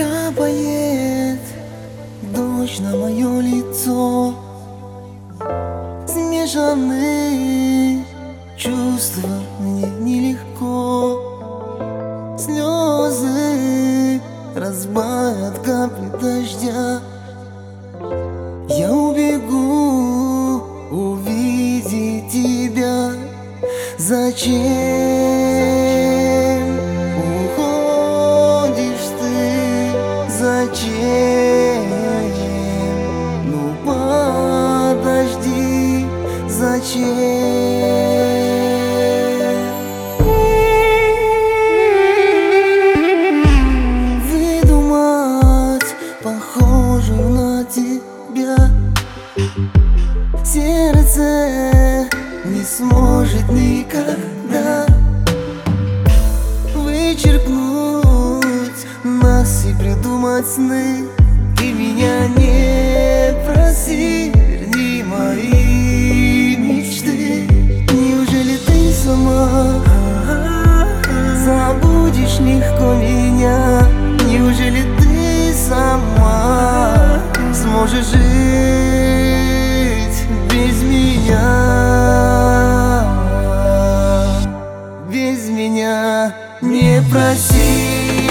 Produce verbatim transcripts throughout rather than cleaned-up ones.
Капает дождь на мое лицо, смешанные чувства, мне нелегко. Слезы разбавят капли дождя. Я убегу увидеть тебя. Зачем уходишь ты? Зачем? Ну подожди, зачем? Выдумать похожую на тебя сердце не сможет никогда вычеркнуть нас и придумать сны. Ты меня не проси, верни мои мечты. Неужели ты сама забудешь легко меня? Неужели ты сама сможешь жить без меня? Без меня не проси,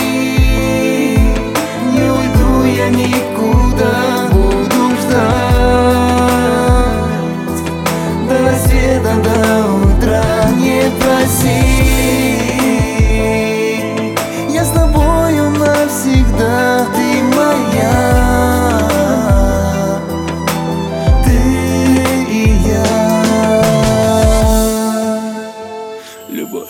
не уйду я никуда. Буду ждать до рассвета, до утра. Не проси, я с тобою навсегда. Ты моя, ты и я. Любовь.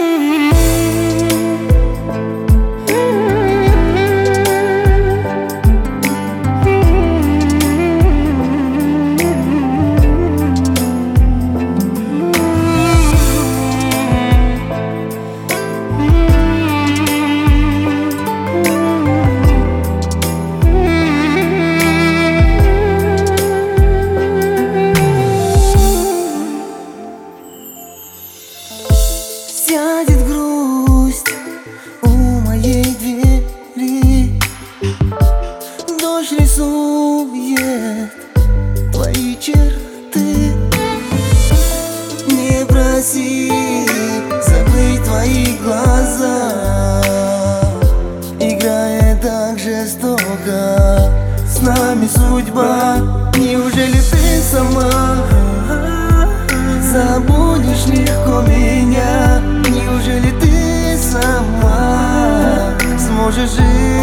Сядет грусть у моей двери, дождь рисует твои черты. Не проси забыть твои глаза, играет так жестоко с нами судьба. Неужели ты сама забудешь легко меня? Неужели ты сама сможешь жить